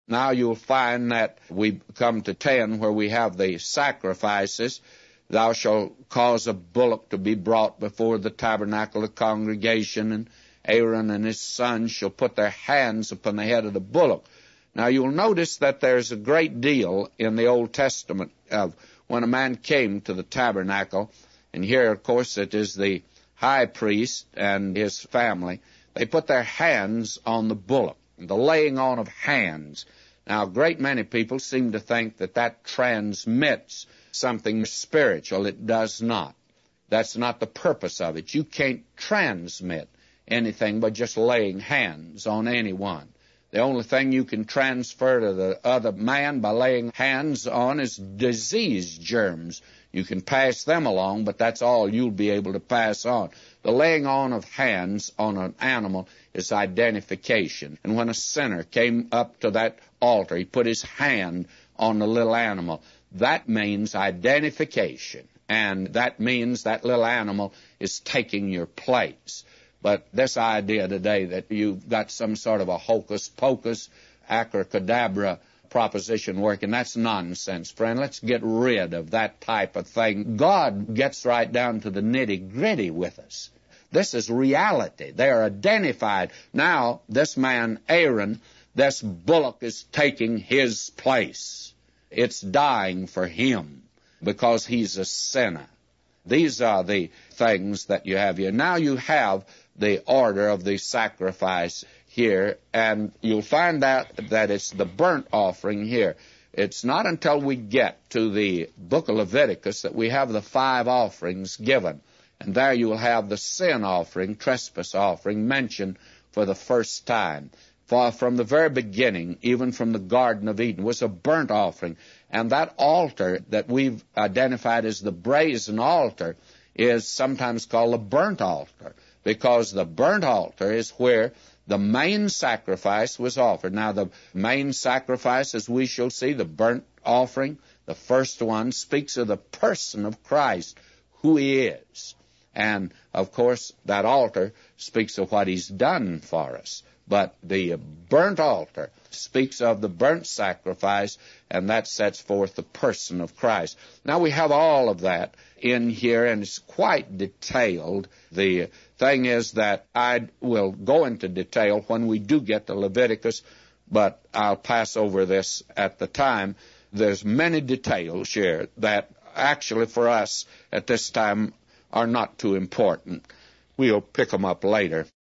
Now you'll find that we come to 10 where we have the sacrifices. Thou shalt cause a bullock to be brought before the tabernacle of congregation, and Aaron and his sons shall put their hands upon the head of the bullock. Now you'll notice that there's a great deal in the Old Testament of when a man came to the tabernacle, and here, of course, it is the high priest and his family. They put their hands on the bullock, the laying on of hands. Now, a great many people seem to think that that transmits something spiritual. It does not. That's not the purpose of it. You can't transmit anything by just laying hands on anyone. The only thing you can transfer to the other man by laying hands on is disease germs. You can pass them along, but that's all you'll be able to pass on. The laying on of hands on an animal is identification. And when a sinner came up to that altar, he put his hand on the little animal. That means identification, and that means that little animal is taking your place. But this idea today that you've got some sort of a hocus-pocus, abracadabra proposition working, that's nonsense, friend. Let's get rid of that type of thing. God gets right down to the nitty-gritty with us. This is reality. They are identified. Now, this man, Aaron, this bullock is taking his place. It's dying for him because he's a sinner. These are the things that you have here. Now you have the order of the sacrifice here, and you'll find out that it's the burnt offering here. It's not until we get to the book of Leviticus that we have the 5 offerings given. And there you will have the sin offering, trespass offering, mentioned for the first time. For from the very beginning, even from the Garden of Eden, was a burnt offering. And that altar that we've identified as the brazen altar is sometimes called the burnt altar, because the burnt altar is where the main sacrifice was offered. Now, the main sacrifice, as we shall see, the burnt offering, the first one, speaks of the person of Christ, who he is. And, of course, that altar speaks of what he's done for us. But the burnt altar speaks of the burnt sacrifice, and that sets forth the person of Christ. Now we have all of that in here, and it's quite detailed. The thing is that I will go into detail when we do get to Leviticus, but I'll pass over this at the time. There's many details here that actually for us at this time are not too important. We'll pick them up later.